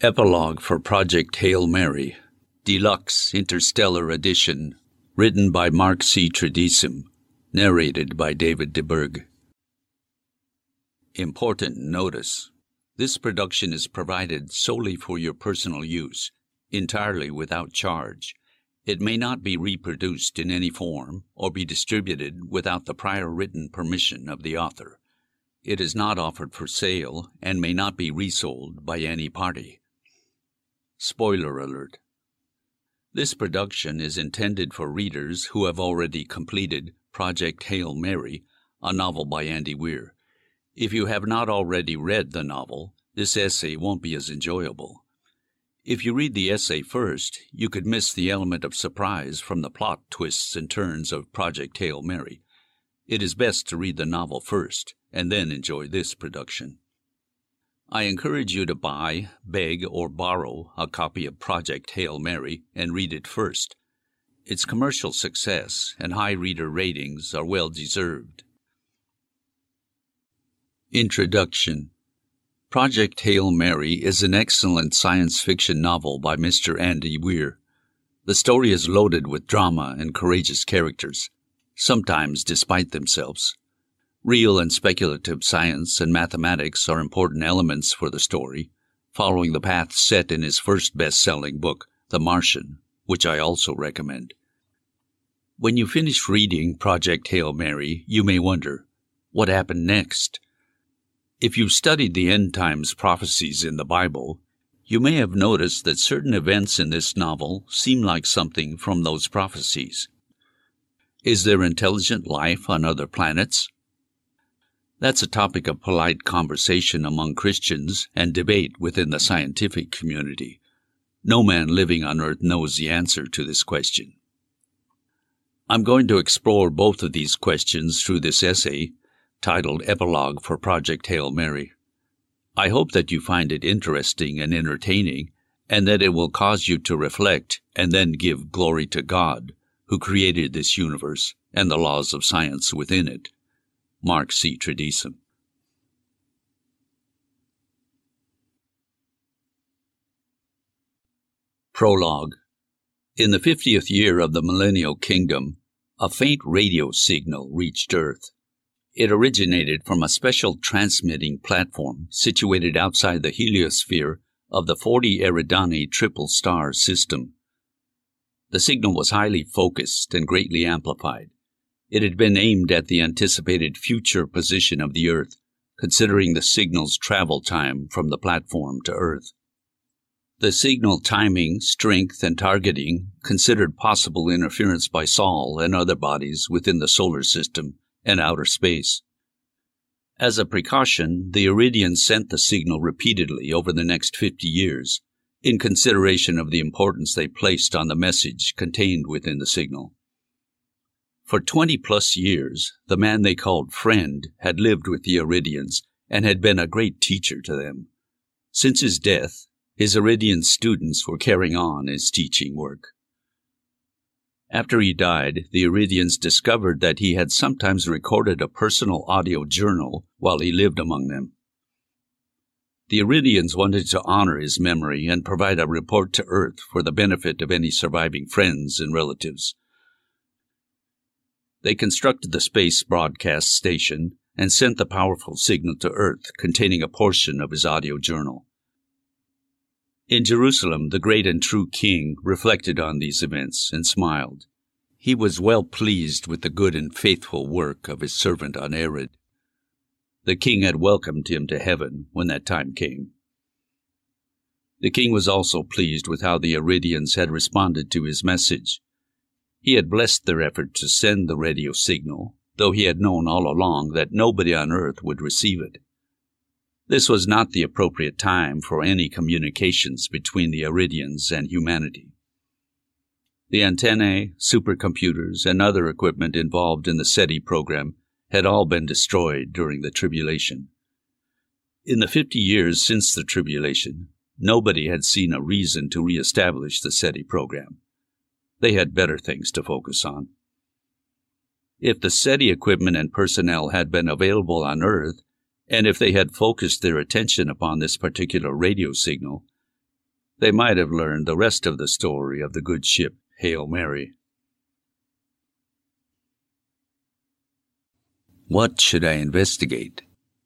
Epilogue for Project Hail Mary, Deluxe Interstellar Edition, written by Mark C. Tradisim, narrated by David DeBerg. Important notice. This production is provided solely for your personal use, entirely without charge. It may not be reproduced in any form or be distributed without the prior written permission of the author. It is not offered for sale and may not be resold by any party. Spoiler alert. This production is intended for readers who have already completed Project Hail Mary, a novel by Andy Weir. If you have not already read the novel, this essay won't be as enjoyable. If you read the essay first, you could miss the element of surprise from the plot twists and turns of Project Hail Mary. It is best to read the novel first, and then enjoy this production. I encourage you to buy, beg, or borrow a copy of Project Hail Mary and read it first. Its commercial success and high reader ratings are well deserved. Introduction. Project Hail Mary is an excellent science fiction novel by Mr. Andy Weir. The story is loaded with drama and courageous characters, sometimes despite themselves. Real and speculative science and mathematics are important elements for the story, following the path set in his first best-selling book, The Martian, which I also recommend. When you finish reading Project Hail Mary, you may wonder, what happened next? If you've studied the end times prophecies in the Bible, you may have noticed that certain events in this novel seem like something from those prophecies. Is there intelligent life on other planets? That's a topic of polite conversation among Christians and debate within the scientific community. No man living on Earth knows the answer to this question. I'm going to explore both of these questions through this essay, titled Epilogue for Project Hail Mary. I hope that you find it interesting and entertaining, and that it will cause you to reflect and then give glory to God, who created this universe and the laws of science within it. Mark C. Tradisim. Prologue. In the 50th year of the Millennial Kingdom, a faint radio signal reached Earth. It originated from a special transmitting platform situated outside the heliosphere of the 40 Eridani triple star system. The signal was highly focused and greatly amplified. It had been aimed at the anticipated future position of the Earth, considering the signal's travel time from the platform to Earth. The signal timing, strength, and targeting considered possible interference by Sol and other bodies within the solar system and outer space. As a precaution, the Iridians sent the signal repeatedly over the next 50 years, in consideration of the importance they placed on the message contained within the signal. For 20-plus years, the man they called Friend had lived with the Iridians and had been a great teacher to them. Since his death, his Iridian students were carrying on his teaching work. After he died, the Iridians discovered that he had sometimes recorded a personal audio journal while he lived among them. The Iridians wanted to honor his memory and provide a report to Earth for the benefit of any surviving friends and relatives. They constructed the space broadcast station and sent the powerful signal to Earth containing a portion of his audio journal. In Jerusalem, the great and true king reflected on these events and smiled. He was well pleased with the good and faithful work of his servant on Erid. The king had welcomed him to heaven when that time came. The king was also pleased with how the Iridians had responded to his message. He had blessed their effort to send the radio signal, though he had known all along that nobody on Earth would receive it. This was not the appropriate time for any communications between the Iridians and humanity. The antennae, supercomputers, and other equipment involved in the SETI program had all been destroyed during the tribulation. In the 50 years since the tribulation, nobody had seen a reason to reestablish the SETI program. They had better things to focus on. If the SETI equipment and personnel had been available on Earth, and if they had focused their attention upon this particular radio signal, they might have learned the rest of the story of the good ship Hail Mary. What should I investigate?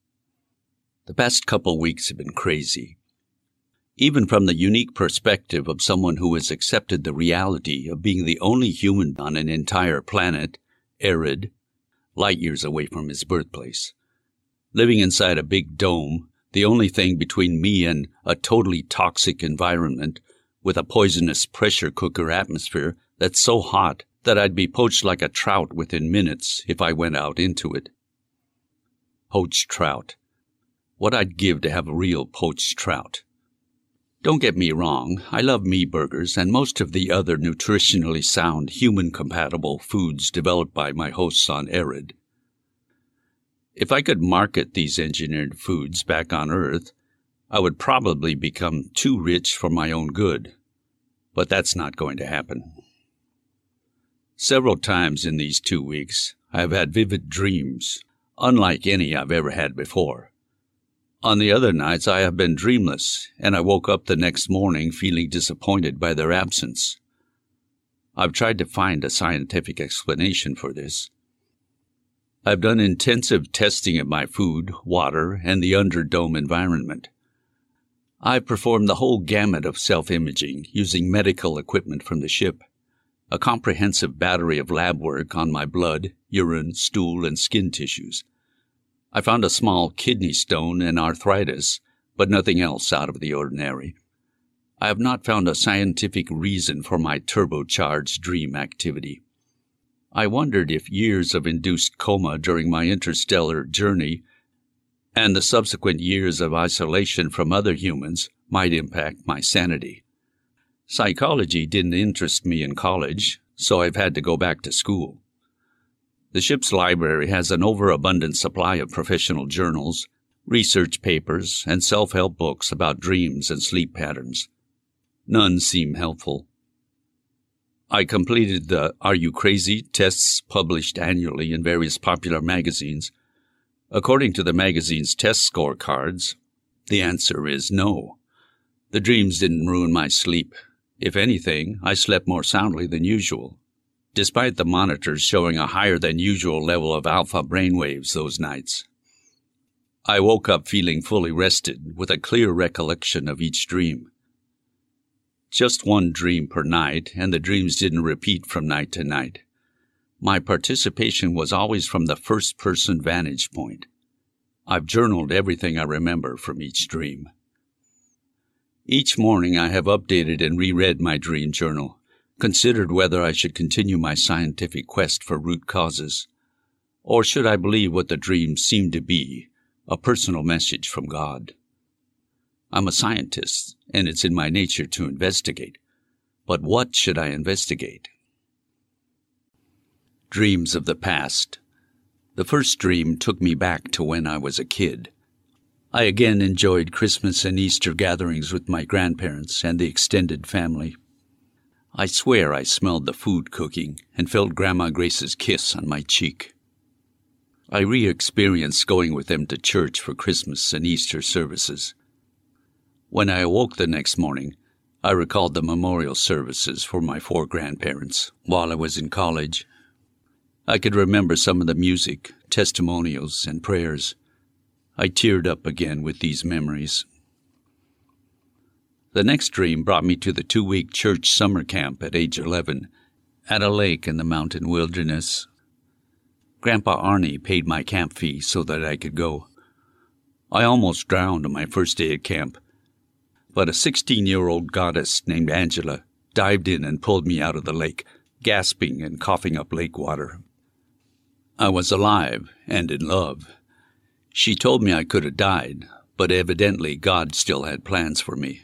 The past couple weeks have been crazy. Even from the unique perspective of someone who has accepted the reality of being the only human on an entire planet, arid, light years away from his birthplace. Living inside a big dome, the only thing between me and a totally toxic environment with a poisonous pressure cooker atmosphere that's so hot that I'd be poached like a trout within minutes if I went out into it. Poached trout. What I'd give to have a real poached trout. Don't get me wrong, I love me burgers and most of the other nutritionally sound, human-compatible foods developed by my hosts on Arid. If I could market these engineered foods back on Earth, I would probably become too rich for my own good. But that's not going to happen. Several times in these 2 weeks, I have had vivid dreams, unlike any I've ever had before. On the other nights, I have been dreamless, and I woke up the next morning feeling disappointed by their absence. I've tried to find a scientific explanation for this. I've done intensive testing of my food, water, and the underdome environment. I've performed the whole gamut of self-imaging using medical equipment from the ship, a comprehensive battery of lab work on my blood, urine, stool, and skin tissues. I found a small kidney stone and arthritis, but nothing else out of the ordinary. I have not found a scientific reason for my turbocharged dream activity. I wondered if years of induced coma during my interstellar journey and the subsequent years of isolation from other humans might impact my sanity. Psychology didn't interest me in college, so I've had to go back to school. The ship's library has an overabundant supply of professional journals, research papers, and self-help books about dreams and sleep patterns. None seem helpful. I completed the Are You Crazy? Tests published annually in various popular magazines. According to the magazine's test scorecards, the answer is no. The dreams didn't ruin my sleep. If anything, I slept more soundly than usual, despite the monitors showing a higher than usual level of alpha brainwaves those nights. I woke up feeling fully rested, with a clear recollection of each dream. Just one dream per night, and the dreams didn't repeat from night to night. My participation was always from the first-person vantage point. I've journaled everything I remember from each dream. Each morning I have updated and reread my dream journal, considered whether I should continue my scientific quest for root causes, or should I believe what the dreams seem to be, a personal message from God. I'm a scientist, and it's in my nature to investigate. But what should I investigate? Dreams of the past. The first dream took me back to when I was a kid. I again enjoyed Christmas and Easter gatherings with my grandparents and the extended family. I swear I smelled the food cooking and felt Grandma Grace's kiss on my cheek. I re-experienced going with them to church for Christmas and Easter services. When I awoke the next morning, I recalled the memorial services for my 4 grandparents while I was in college. I could remember some of the music, testimonials, and prayers. I teared up again with these memories. The next dream brought me to the 2-week church summer camp at age 11, at a lake in the mountain wilderness. Grandpa Arnie paid my camp fee so that I could go. I almost drowned on my first day at camp, but a 16-year-old goddess named Angela dived in and pulled me out of the lake, gasping and coughing up lake water. I was alive and in love. She told me I could have died, but evidently God still had plans for me.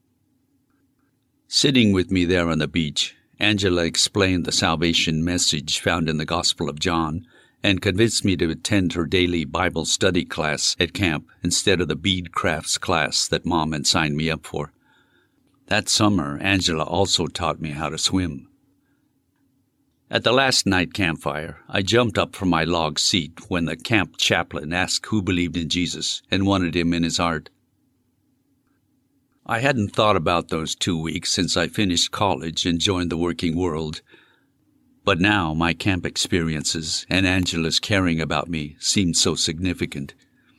Sitting with me there on the beach, Angela explained the salvation message found in the Gospel of John and convinced me to attend her daily Bible study class at camp instead of the bead crafts class that Mom had signed me up for. That summer, Angela also taught me how to swim. At the last night campfire, I jumped up from my log seat when the camp chaplain asked who believed in Jesus and wanted him in his heart. I hadn't thought about those 2 weeks since I finished college and joined the working world. But now my camp experiences and Angela's caring about me seemed so significant.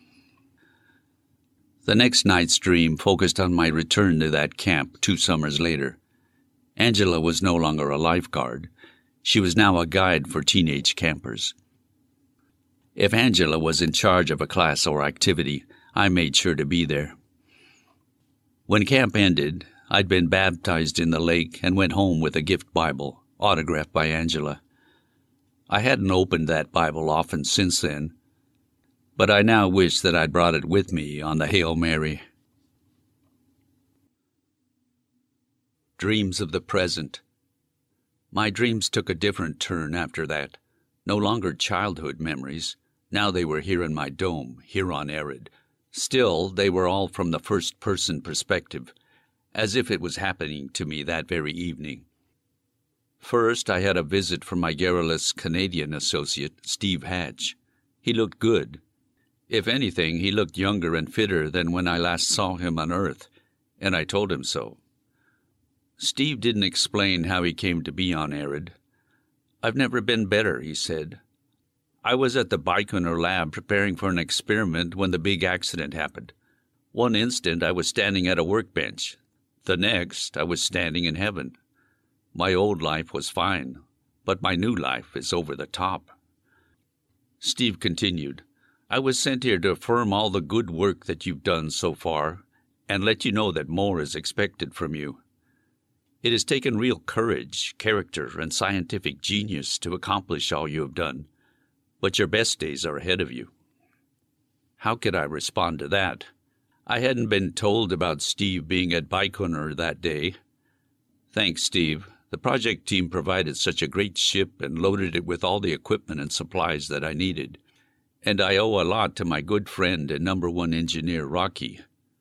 The next night's dream focused on my return to that camp 2 summers later. Angela was no longer a lifeguard. She was now a guide for teenage campers. If Angela was in charge of a class or activity, I made sure to be there. When camp ended, I'd been baptized in the lake and went home with a gift Bible, autographed by Angela. I hadn't opened that Bible often since then, but I now wish that I'd brought it with me on the Hail Mary. Dreams of the present. My dreams took a different turn after that. No longer childhood memories. Now they were here in my dome, here on Erid. Still, they were all from the first-person perspective, as if it was happening to me that very evening. First, I had a visit from my garrulous Canadian associate, Steve Hatch. He looked good. If anything, he looked younger and fitter than when I last saw him on Earth, and I told him so. Steve didn't explain how he came to be on Erid. "I've never been better," he said. "I was at the Baikonur lab preparing for an experiment when the big accident happened. One instant I was standing at a workbench. The next I was standing in heaven. My old life was fine, but my new life is over the top." Steve continued, "I was sent here to affirm all the good work that you've done so far and let you know that more is expected from you. It has taken real courage, character, and scientific genius to accomplish all you have done, but your best days are ahead of you." How could I respond to that? I hadn't been told about Steve being at Baikonur that day. Thanks, Steve. The project team provided such a great ship and loaded it with all the equipment and supplies that I needed. And I owe a lot to my good friend and #1 engineer, Rocky.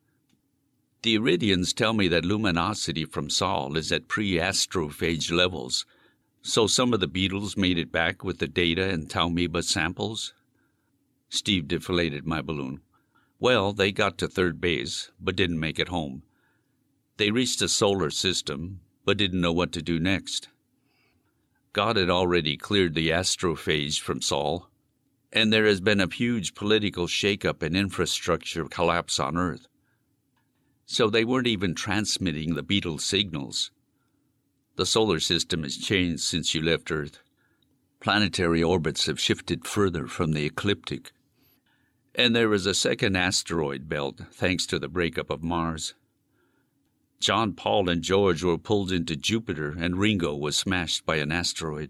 The Iridians tell me that luminosity from Sol is at pre-astrophage levels, so some of the beetles made it back with the data and Taumiba samples. Steve deflated my balloon. Well, they got to third base, but didn't make it home. They reached the solar system, but didn't know what to do next. God had already cleared the astrophage from Sol, and there has been a huge political shakeup and infrastructure collapse on Earth. So they weren't even transmitting the beetle signals. The solar system has changed since you left Earth. Planetary orbits have shifted further from the ecliptic. And there is a second asteroid belt, thanks to the breakup of Mars. John, Paul, and George were pulled into Jupiter, and Ringo was smashed by an asteroid.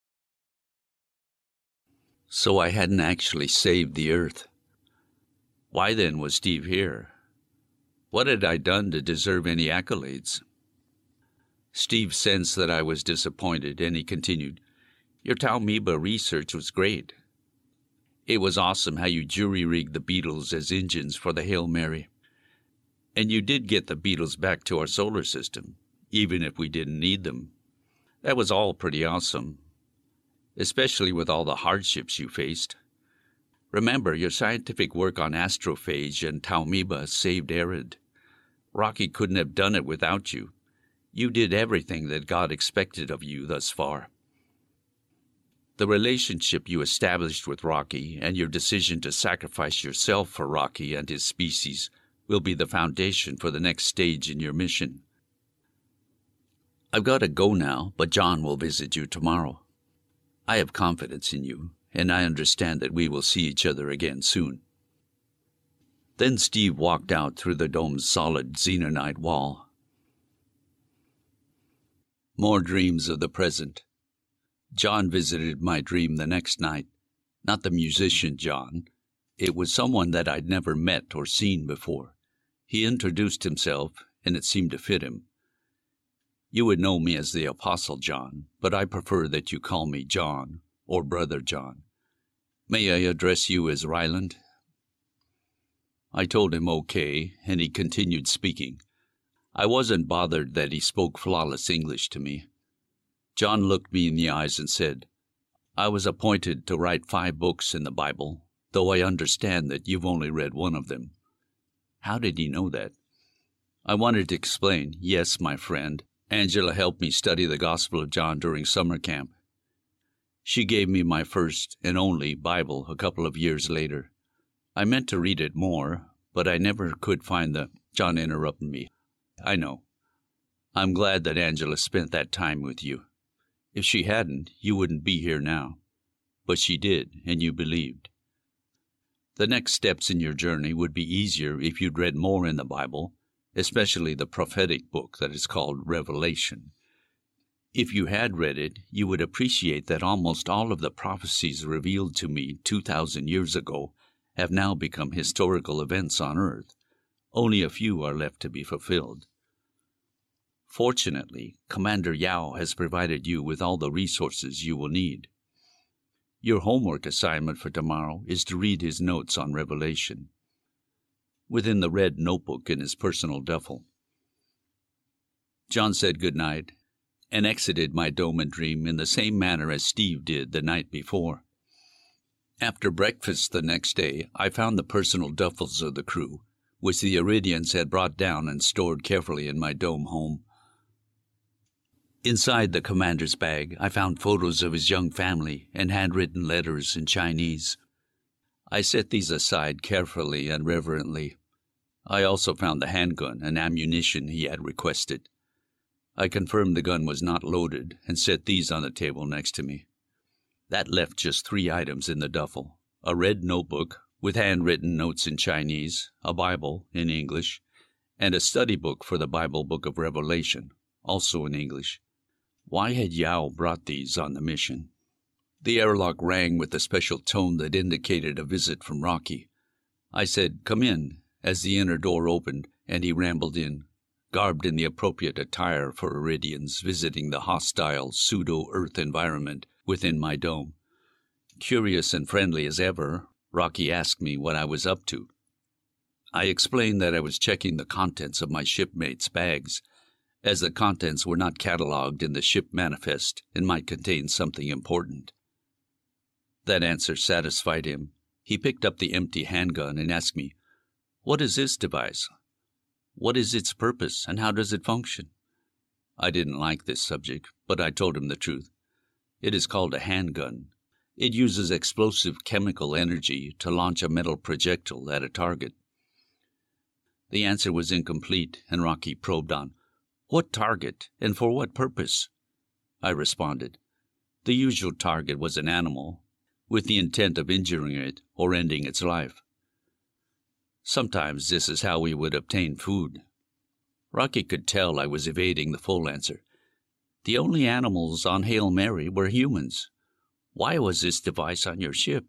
So I hadn't actually saved the Earth. Why then was Steve here? What had I done to deserve any accolades? Steve sensed that I was disappointed, and he continued, "Your Taumiba research was great. It was awesome how you jury-rigged the beetles as engines for the Hail Mary. And you did get the beetles back to our solar system, even if we didn't need them. That was all pretty awesome, especially with all the hardships you faced. Remember, your scientific work on astrophage and Taumiba saved Erid. Rocky couldn't have done it without you. You did everything that God expected of you thus far. The relationship you established with Rocky and your decision to sacrifice yourself for Rocky and his species will be the foundation for the next stage in your mission. I've got to go now, but John will visit you tomorrow. I have confidence in you, and I understand that we will see each other again soon." Then Steve walked out through the dome's solid xenonite wall. More dreams of the present. John visited my dream the next night. Not the musician John. It was someone that I'd never met or seen before. He introduced himself, and it seemed to fit him. "You would know me as the Apostle John, but I prefer that you call me John, or Brother John. May I address you as Ryland?" I told him okay, and he continued speaking. I wasn't bothered that he spoke flawless English to me. John looked me in the eyes and said, "I was appointed to write 5 books in the Bible, though I understand that you've only read one of them." How did he know that? I wanted to explain, yes, my friend, Angela helped me study the Gospel of John during summer camp. She gave me my first and only Bible a couple of years later. I meant to read it more, but I never could find the... John interrupted me. I know. I'm glad that Angela spent that time with you. If she hadn't, you wouldn't be here now. But she did, and you believed. The next steps in your journey would be easier if you'd read more in the Bible, especially the prophetic book that is called Revelation. If you had read it, you would appreciate that almost all of the prophecies revealed to me 2,000 years ago have now become historical events on earth. Only a few are left to be fulfilled. Fortunately, Commander Yao has provided you with all the resources you will need. Your homework assignment for tomorrow is to read his notes on Revelation, within the red notebook in his personal duffel. John said good night and exited my dome and dream in the same manner as Steve did the night before. After breakfast the next day, I found the personal duffels of the crew, which the Iridians had brought down and stored carefully in my dome home. Inside the commander's bag, I found photos of his young family and handwritten letters in Chinese. I set these aside carefully and reverently. I also found the handgun and ammunition he had requested. I confirmed the gun was not loaded and set these on the table next to me. That left just 3 items in the duffel: a red notebook with handwritten notes in Chinese, a Bible in English, and a study book for the Bible Book of Revelation, also in English. Why had Yao brought these on the mission? The airlock rang with the special tone that indicated a visit from Rocky. I said, "Come in," as the inner door opened, and he rambled in, garbed in the appropriate attire for Iridians visiting the hostile pseudo-Earth environment within my dome. Curious and friendly as ever, Rocky asked me what I was up to. I explained that I was checking the contents of my shipmates' bags, as the contents were not catalogued in the ship manifest and might contain something important. That answer satisfied him. He picked up the empty handgun and asked me, "What is this device? What is its purpose, and how does it function?" I didn't like this subject, but I told him the truth. It is called a handgun. It uses explosive chemical energy to launch a metal projectile at a target. The answer was incomplete, and Rocky probed on, "What target, and for what purpose?" I responded. The usual target was an animal, with the intent of injuring it or ending its life. Sometimes this is how we would obtain food. Rocky could tell I was evading the full answer. The only animals on Hail Mary were humans. Why was this device on your ship?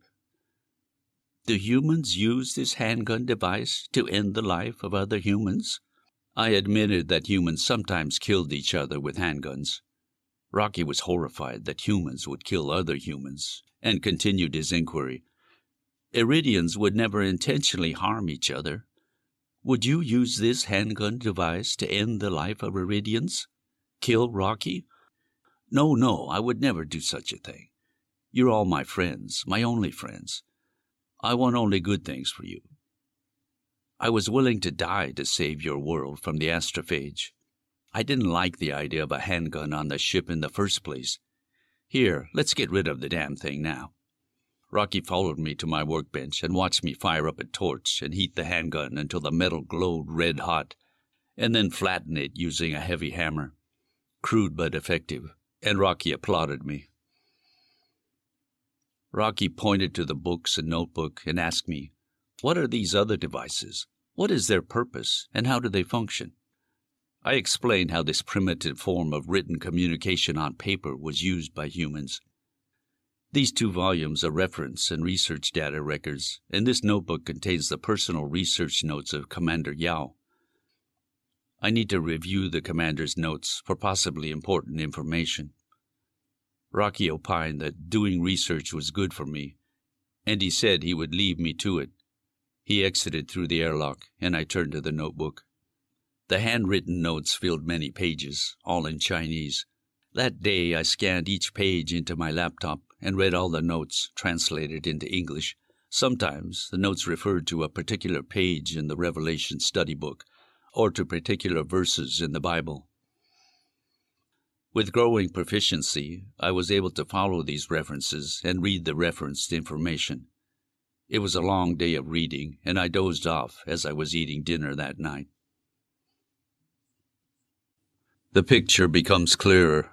Do humans use this handgun device to end the life of other humans? I admitted that humans sometimes killed each other with handguns. Rocky was horrified that humans would kill other humans, and continued his inquiry. Iridians would never intentionally harm each other. Would you use this handgun device to end the life of Iridians? Kill Rocky? No, I would never do such a thing. You're all my friends, my only friends. I want only good things for you. I was willing to die to save your world from the astrophage. I didn't like the idea of a handgun on the ship in the first place. Here, let's get rid of the damn thing now. Rocky followed me to my workbench and watched me fire up a torch and heat the handgun until the metal glowed red hot, and then flatten it using a heavy hammer. Crude but effective, and Rocky applauded me. Rocky pointed to the books and notebook and asked me, "What are these other devices? What is their purpose, and how do they function?" I explained how this primitive form of written communication on paper was used by humans. These 2 volumes are reference and research data records, and this notebook contains the personal research notes of Commander Yao. I need to review the commander's notes for possibly important information. Rocky opined that doing research was good for me, and he said he would leave me to it. He exited through the airlock, and I turned to the notebook. The handwritten notes filled many pages, all in Chinese. That day I scanned each page into my laptop and read all the notes translated into English. Sometimes the notes referred to a particular page in the Revelation study book. or to particular verses in the Bible. With growing proficiency, I was able to follow these references and read the referenced information. It was a long day of reading, and I dozed off as I was eating dinner that night. The picture becomes clearer.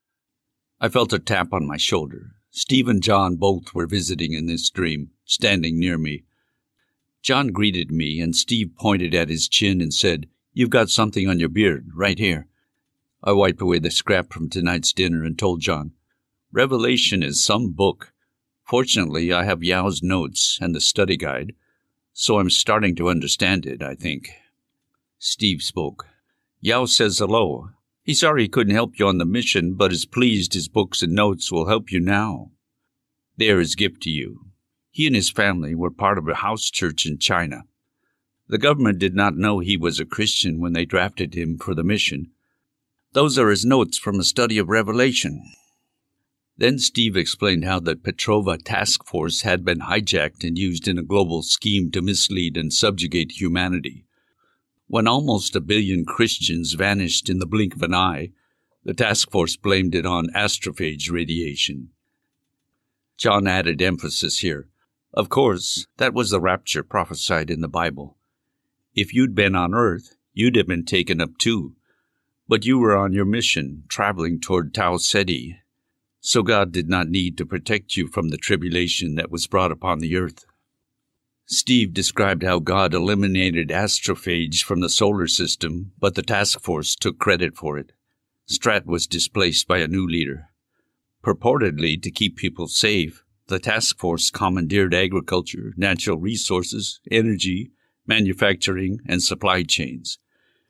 I felt a tap on my shoulder. Steve and John both were visiting in this dream, standing near me. John greeted me, and Steve pointed at his chin and said, "You've got something on your beard, right here." I wiped away the scrap from tonight's dinner and told John, "Revelation is some book. Fortunately, I have Yao's notes and the study guide, so I'm starting to understand it, I think." Steve spoke. "Yao says hello. He's sorry he couldn't help you on the mission, but is pleased his books and notes will help you now. They're his gift to you. He and his family were part of a house church in China. The government did not know he was a Christian when they drafted him for the mission. Those are his notes from a study of Revelation." Then Steve explained how the Petrova task force had been hijacked and used in a global scheme to mislead and subjugate humanity. When almost 1 billion Christians vanished in the blink of an eye, the task force blamed it on astrophage radiation. John added emphasis here. Of course, that was the rapture prophesied in the Bible. If you'd been on Earth, you'd have been taken up too. But you were on your mission, traveling toward Tau Ceti, so God did not need to protect you from the tribulation that was brought upon the earth. Steve described how God eliminated astrophage from the solar system, but the task force took credit for it. Strat was displaced by a new leader. Purportedly to keep people safe, the task force commandeered agriculture, natural resources, energy, manufacturing, and supply chains.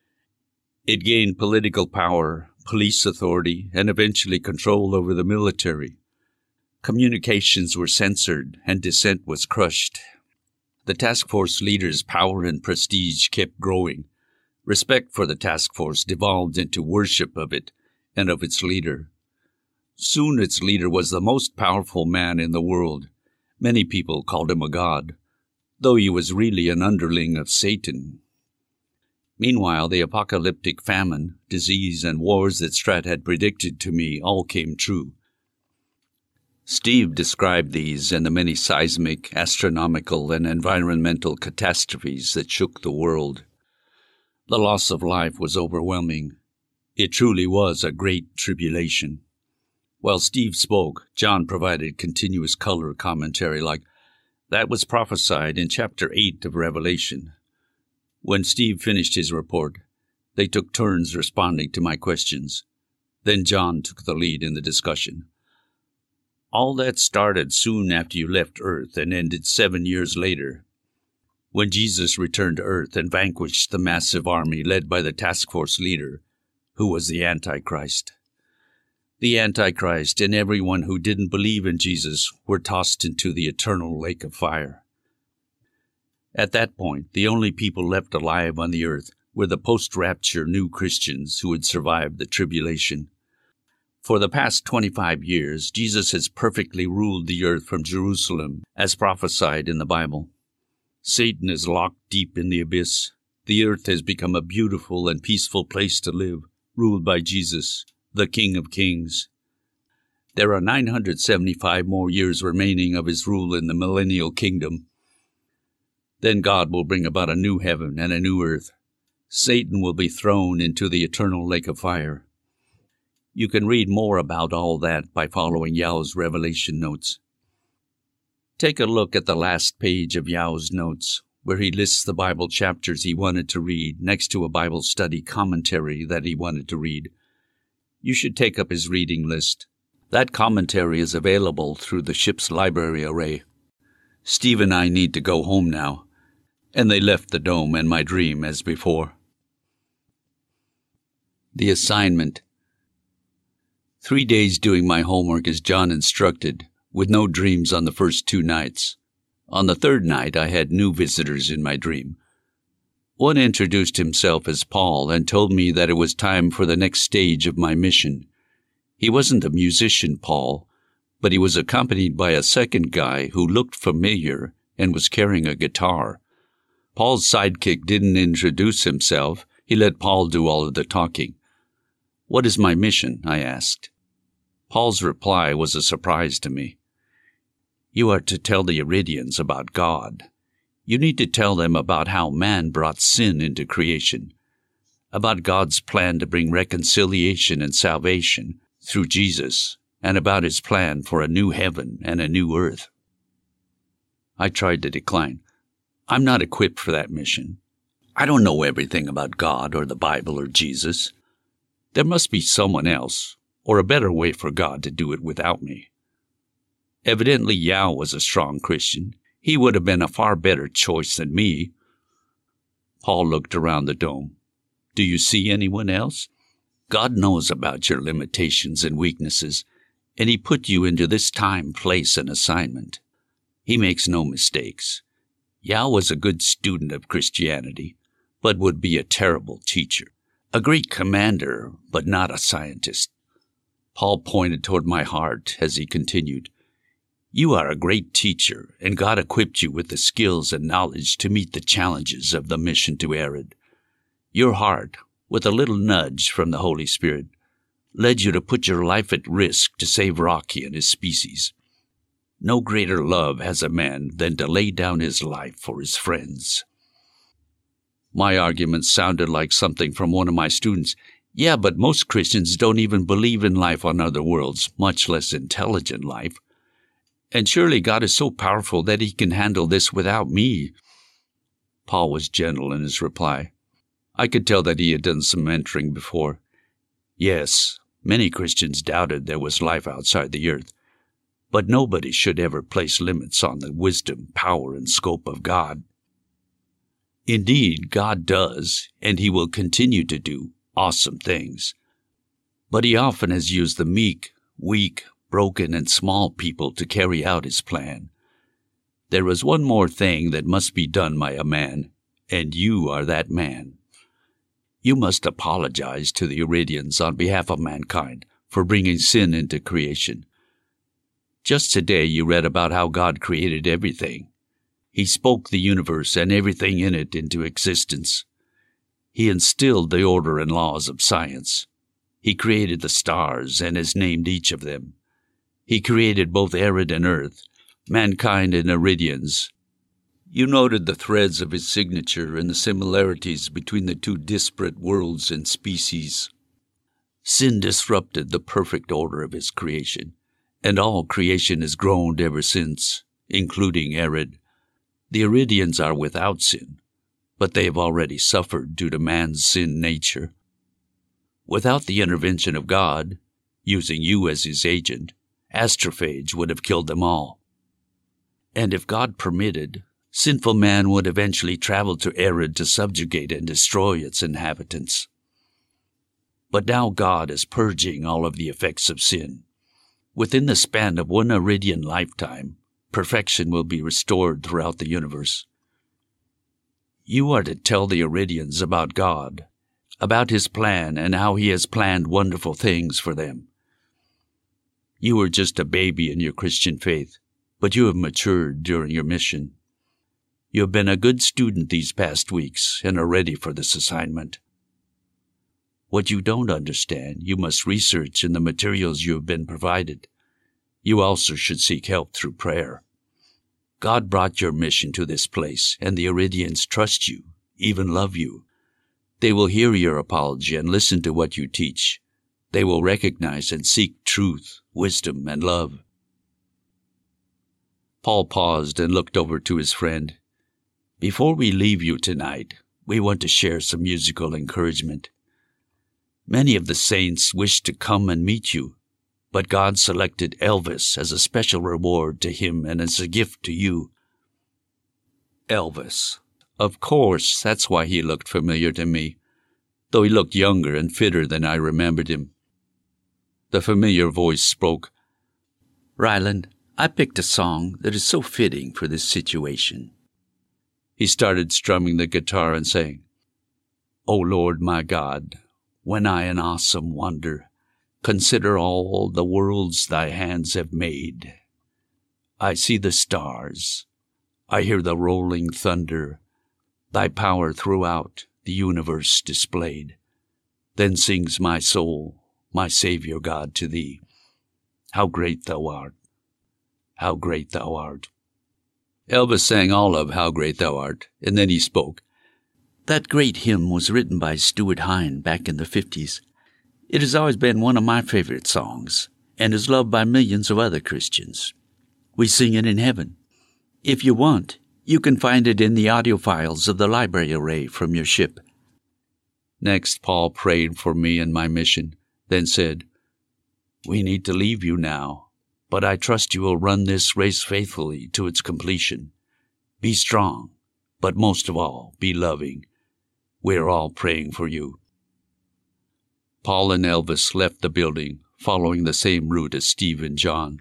It gained political power, police authority, and eventually control over the military. Communications were censored, and dissent was crushed. The task force leaders' power and prestige kept growing. Respect for the task force devolved into worship of it and of its leader. Soon its leader was the most powerful man in the world. Many people called him a god, though he was really an underling of Satan. Meanwhile, the apocalyptic famine, disease, and wars that Strat had predicted to me all came true. Steve described these and the many seismic, astronomical, and environmental catastrophes that shook the world. The loss of life was overwhelming. It truly was a great tribulation. While Steve spoke, John provided continuous color commentary like, "That was prophesied in chapter 8 of Revelation." When Steve finished his report, they took turns responding to my questions. Then John took the lead in the discussion. "All that started soon after you left Earth and ended 7 years later, when Jesus returned to Earth and vanquished the massive army led by the task force leader, who was the Antichrist. The Antichrist and everyone who didn't believe in Jesus were tossed into the eternal lake of fire. At that point, the only people left alive on the earth were the post-rapture new Christians who had survived the tribulation. For the past 25 years, Jesus has perfectly ruled the earth from Jerusalem, as prophesied in the Bible. Satan is locked deep in the abyss. The earth has become a beautiful and peaceful place to live, ruled by Jesus, the King of Kings. There are 975 more years remaining of his rule in the millennial kingdom. Then God will bring about a new heaven and a new earth. Satan will be thrown into the eternal lake of fire. You can read more about all that by following Yao's Revelation notes. Take a look at the last page of Yao's notes, where he lists the Bible chapters he wanted to read next to a Bible study commentary that he wanted to read. You should take up his reading list. That commentary is available through the ship's library array. Steve and I need to go home now. And they left the dome and my dream as before. The assignment. 3 days doing my homework as John instructed, with no dreams on the first 2 nights. On the 3rd night, I had new visitors in my dream. One introduced himself as Paul and told me that it was time for the next stage of my mission. He wasn't a musician, Paul, but he was accompanied by a second guy who looked familiar and was carrying a guitar. Paul's sidekick didn't introduce himself. He let Paul do all of the talking. "What is my mission?" I asked. Paul's reply was a surprise to me. "You are to tell the Aridians about God. You need to tell them about how man brought sin into creation, about God's plan to bring reconciliation and salvation through Jesus, and about his plan for a new heaven and a new earth." I tried to decline. "I'm not equipped for that mission. I don't know everything about God or the Bible or Jesus. There must be someone else, or a better way for God to do it without me." Evidently, Yao was a strong Christian. He would have been a far better choice than me. Paul looked around the dome. "Do you see anyone else? God knows about your limitations and weaknesses, and he put you into this time, place, and assignment. He makes no mistakes. Yao was a good student of Christianity, but would be a terrible teacher. A great commander, but not a scientist." Paul pointed toward my heart as he continued, "You are a great teacher, and God equipped you with the skills and knowledge to meet the challenges of the mission to Erid. Your heart, with a little nudge from the Holy Spirit, led you to put your life at risk to save Rocky and his species. No greater love has a man than to lay down his life for his friends." My argument sounded like something from one of my students. "Yeah, but most Christians don't even believe in life on other worlds, much less intelligent life. And surely God is so powerful that he can handle this without me." Paul was gentle in his reply. I could tell that he had done some mentoring before. "Yes, many Christians doubted there was life outside the earth, but nobody should ever place limits on the wisdom, power, and scope of God. Indeed, God does, and he will continue to do, awesome things. But he often has used the meek, weak, broken, and small people to carry out his plan. There is one more thing that must be done by a man, and you are that man. You must apologize to the Aridians on behalf of mankind for bringing sin into creation. Just today you read about how God created everything. He spoke the universe and everything in it into existence. He instilled the order and laws of science. He created the stars and has named each of them. He created both Erid and Earth, mankind and Aridians. You noted the threads of his signature and the similarities between the two disparate worlds and species. Sin disrupted the perfect order of his creation, and all creation has groaned ever since, including Erid. The Aridians are without sin, but they have already suffered due to man's sin nature. Without the intervention of God, using you as his agent, Astrophage would have killed them all. And if God permitted, sinful man would eventually travel to Erid to subjugate and destroy its inhabitants. But now God is purging all of the effects of sin. Within the span of one Aridian lifetime, perfection will be restored throughout the universe. You are to tell the Aridians about God, about his plan and how he has planned wonderful things for them. You were just a baby in your Christian faith, but you have matured during your mission. You have been a good student these past weeks and are ready for this assignment. What you don't understand, you must research in the materials you have been provided. You also should seek help through prayer. God brought your mission to this place, and the Aridians trust you, even love you. They will hear your apology and listen to what you teach. They will recognize and seek truth, wisdom, and love. Paul paused and looked over to his friend. Before we leave you tonight, we want to share some musical encouragement. Many of the saints wish to come and meet you, but God selected Elvis as a special reward to him and as a gift to you. Elvis. Of course, that's why he looked familiar to me, though he looked younger and fitter than I remembered him. The familiar voice spoke. Ryland, I picked a song that is so fitting for this situation. He started strumming the guitar and sang, O Lord my God, when I in awesome wonder consider all the worlds thy hands have made, I see the stars, I hear the rolling thunder, thy power throughout the universe displayed. Then sings my soul, my Savior God, to thee. How great thou art! How great thou art! Elvis sang all of How Great Thou Art, and then he spoke. That great hymn was written by Stuart Hine back in the 50s. It has always been one of my favorite songs, and is loved by millions of other Christians. We sing it in heaven. If you want, you can find it in the audio files of the library array from your ship. Next, Paul prayed for me and my mission, then said, We need to leave you now, but I trust you will run this race faithfully to its completion. Be strong, but most of all, be loving. We are all praying for you. Paul and Elvis left the building, following the same route as Steve and John.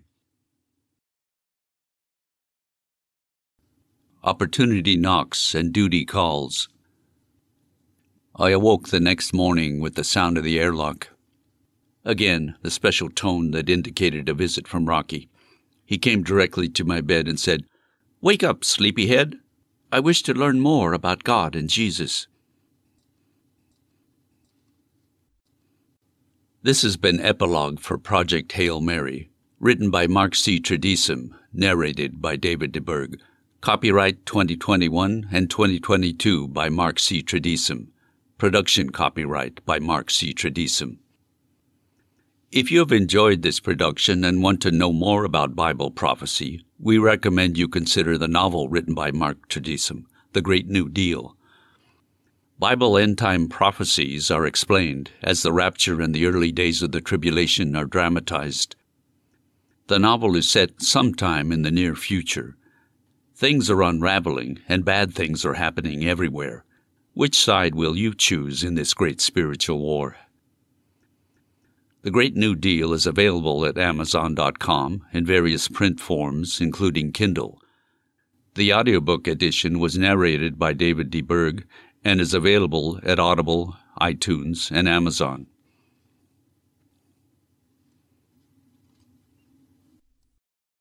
Opportunity knocks and duty calls. I awoke the next morning with the sound of the airlock. Again, the special tone that indicated a visit from Rocky. He came directly to my bed and said, Wake up, sleepyhead. I wish to learn more about God and Jesus. This has been Epilogue for Project Hail Mary, written by Mark C. Tradisum, narrated by David DeBerg. Copyright 2021 and 2022 by Mark C. Tradisum. Production copyright by Mark C. Tradisum. If you have enjoyed this production and want to know more about Bible prophecy, we recommend you consider the novel written by Mark Tradisum, The Great New Deal. Bible end-time prophecies are explained as the rapture and the early days of the tribulation are dramatized. The novel is set sometime in the near future. Things are unraveling and bad things are happening everywhere. Which side will you choose in this great spiritual war? The Great New Deal is available at Amazon.com in various print forms, including Kindle. The audiobook edition was narrated by David DeBerg and is available at Audible, iTunes, and Amazon.